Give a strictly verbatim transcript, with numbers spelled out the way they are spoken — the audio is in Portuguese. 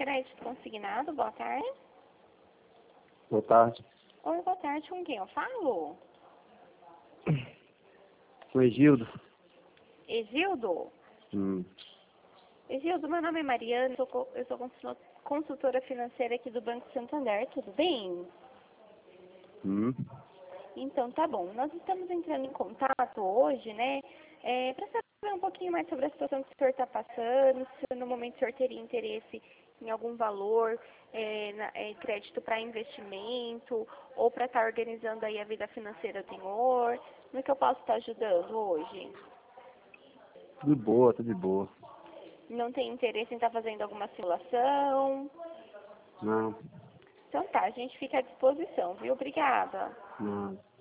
Crédito Consignado, boa tarde. Boa tarde. Oi, boa tarde, com quem eu falo? Com Egildo. Exildo? Hum. Exildo, meu nome é Mariana, eu sou, co- eu sou consul- consultora financeira aqui do Banco Santander, tudo bem? Hum. Então, tá bom. Nós estamos entrando em contato hoje, né, é, para saber um pouquinho mais sobre a situação que o senhor está passando, se no momento o senhor teria interesse em algum valor, é, na- é, crédito para investimento, ou para estar organizando aí a vida financeira do senhor. Como é que eu posso estar ajudando hoje? Tudo boa, tudo de boa. Não tem interesse em estar fazendo alguma simulação? Não, Então tá, a gente fica à disposição, viu? Obrigada. não.